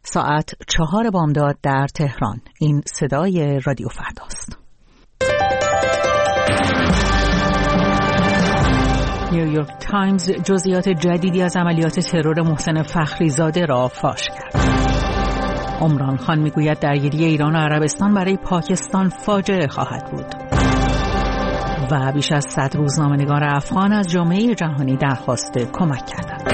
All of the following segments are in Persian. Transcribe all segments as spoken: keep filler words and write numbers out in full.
ساعت چهار بامداد در تهران. این صدای رادیو فرداست. نیویورک تایمز جزئیات جدیدی از عملیات ترور محسن فخریزاده را فاش کرد. عمران خان میگوید درگیری ایران و عربستان برای پاکستان فاجعه خواهد بود. و بیش از صد روزنامه‌نگار افغان از جامعه جهانی درخواست کمک کردند.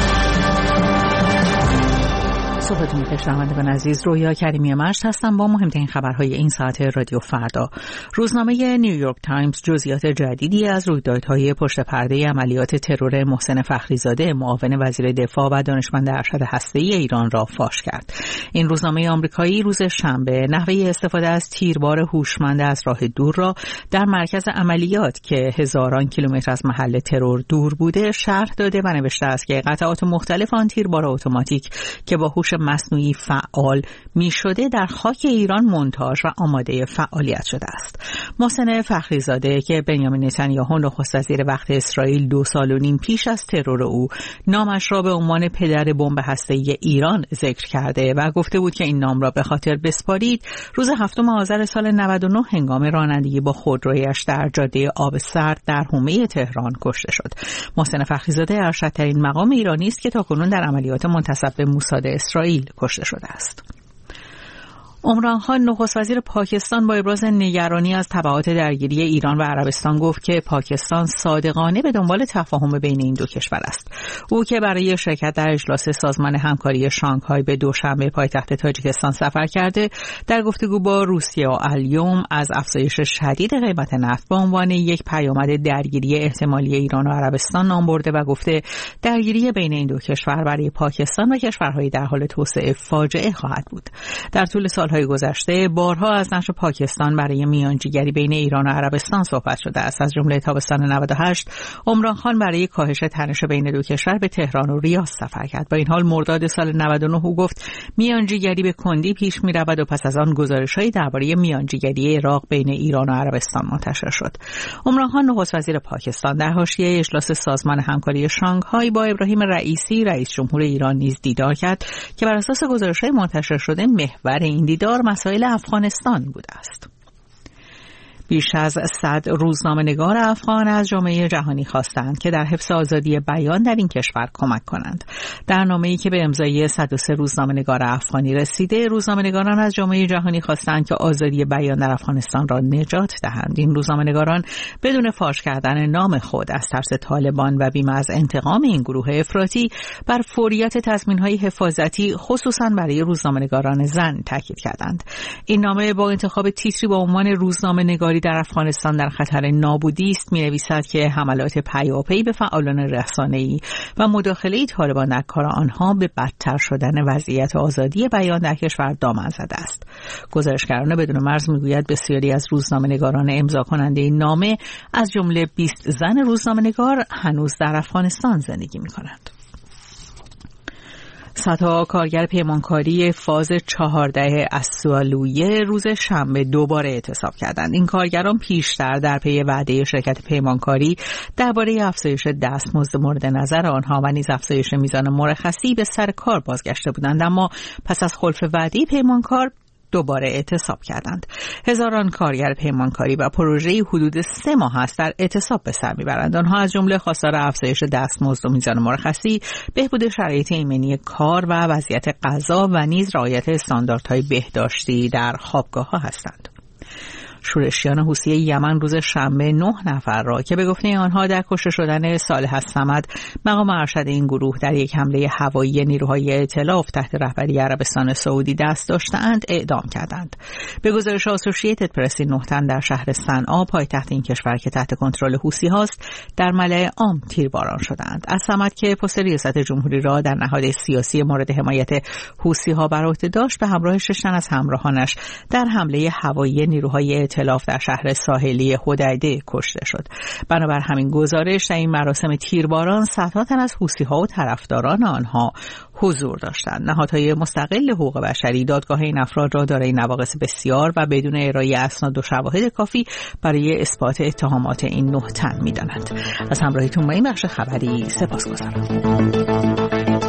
صبحتون بخیر شنوندگان عزیز، رویا کریمی مشت هستم با مهمترین خبرهای این ساعت رادیو فردا. روزنامه نیویورک تایمز جزئیات جدیدی از رویدادهای پشت پرده عملیات ترور محسن فخریزاده معاون وزیر دفاع و دانشمند ارشد هسته‌ای ایران را فاش کرد. این روزنامه آمریکایی روز شنبه نحوه استفاده از تیربار هوشمند از راه دور را در مرکز عملیات که هزاران کیلومتر از محل ترور دور بوده شرح داده و نوشته است که قطعات مختلف آن تیربار اتوماتیک که با هوش مصنوعی فعال می شده در خاک ایران مونتاژ و آماده فعالیت شده است. محسن فخریزاده که بنیامین نتانیاهو نخست وزیر وقت اسرائیل دو سال و نیم پیش از ترور او نامش را به عنوان پدر بمب هسته‌ای ایران ذکر کرده و گفته بود که این نام را به خاطر بسپارید، روز هفتم آذر سال نود و نه هنگام رانندگی با خودرویش در جاده آب سرد در حومه تهران کشته شد. محسن فخریزاده ارشدترین مقام ایرانی است که تاکنون در عملیات منتسب به موساد اسرائیل کشته شده است. عمران خان نخست وزیر پاکستان با ابراز نگرانی از تبعات درگیری ایران و عربستان گفت که پاکستان صادقانه به دنبال تفاهم بین این دو کشور است. او که برای شرکت در اجلاس سازمان همکاری شانگهای به دوشنبه پایتخت تاجیکستان سفر کرده، در گفتگو با روسیه و الیوم از افزایش شدید قیمت نفت به عنوان یک پیامد درگیری احتمالی ایران و عربستان نام برده و گفته درگیری بین این دو کشور برای پاکستان و کشورهای در حال توسعه فاجعه خواهد بود. در طول سال های گذشته بارها از نقش پاکستان برای میانجیگری بین ایران و عربستان صحبت شده است. از جمله تابستان نود و هشت عمران خان برای کاهش تنش بین دو کشور به تهران و ریاض سفر کرد. با این حال مرداد سال نود و نه او گفت میانجیگری به کندی پیش می رود و پس از آن گزارش‌هایی درباره میانجیگری عراق بین ایران و عربستان منتشر شد. عمران خان نخست وزیر پاکستان در حاشیه اجلاس سازمان همکاری شانگهای با ابراهیم رئیسی رئیس جمهور ایران نیز دیدار کرد که بر اساس گزارش‌های منتشر شده محور این دیدار مسائل افغانستان بوده است. بیش از صد روزنامه‌نگار افغان از جامعه جهانی خواستند که در حفظ آزادی بیان در این کشور کمک کنند. در نامه‌ای که به امضای صد و سه روزنامه‌نگار افغانی رسیده، روزنامه‌نگاران از جامعه جهانی خواستند که آزادی بیان در افغانستان را نجات دهند. این روزنامه‌نگاران بدون فاش کردن نام خود از ترس طالبان و بیم از انتقام این گروه افراطی بر فوریت تضمین‌های حفاظتی خصوصاً برای روزنامه‌نگاران زن تاکید کردند. این نامه با انتخاب تیتری با عنوان روزنامه‌نگاری در افغانستان در خطر نابودی است می‌نویسد که حملات پیاپی به فعالان رسانه‌ای و مداخله طالبان در کار آنها به بدتر شدن وضعیت آزادی بیان در کشور دامن زده است. گزارشگران بدون مرز می‌گوید بسیاری از روزنامه‌نگاران امضا کننده این نامه از جمله بیست زن روزنامه‌نگار هنوز در افغانستان زندگی می‌کنند. صدها کارگر پیمانکاری فاز چهارده اسوالویه روز شنبه دوباره اعتصاب کردند. این کارگران پیشتر در پی وعده شرکت پیمانکاری درباره افزایش دستمزد مورد نظر آنها و نیز افزایش میزان مرخصی به سر کار بازگشته بودند، اما پس از خلف وعده پیمانکار دوباره اعتصاب کردند. هزاران کارگر پیمانکاری و پروژه‌ای حدود سه ماه است در اعتصاب به سر میبرند. آنها از جمله خواستار افزایش دستمزد و میزان مرخصی، بهبود شرایط ایمنی کار و وضعیت غذا و نیز رعایت استانداردهای بهداشتی در خوابگاه‌ها هستند. شورشیان حوثی یمن روز شنبه نه نفر را که به گفته آنها در کشته شدن صالح الصمد مقام ارشد این گروه در یک حمله هوایی نیروهای ائتلاف تحت رهبری عربستان سعودی دست داشته‌اند اعدام کردند. به گزارش آسوشییتد پرس، نه تن در شهر صنعا پایتخت این کشور که تحت کنترل حوثی هاست در ملأ عام تیرباران شدند. الصمد که پست ریاست جمهوری را در نهاد سیاسی مورد حمایت حوثی ها بر عهده داشت، به همراه شش تن از همراهانش در حمله هوایی نیروهای ائتلاف در شهر ساحلی حدیده کشته شد. بنابر همین گزارش در این مراسم تیرباران صدها تن از حوثی‌ها و طرفداران آنها حضور داشتند. نهادهای مستقل حقوق بشری دادگاه این افراد را دارای نواقص بسیار و بدون ارائه اسناد و شواهد کافی برای اثبات اتهامات این نه تن می‌دانند. از همراهیتون با این بخش خبری سپاسگزارم.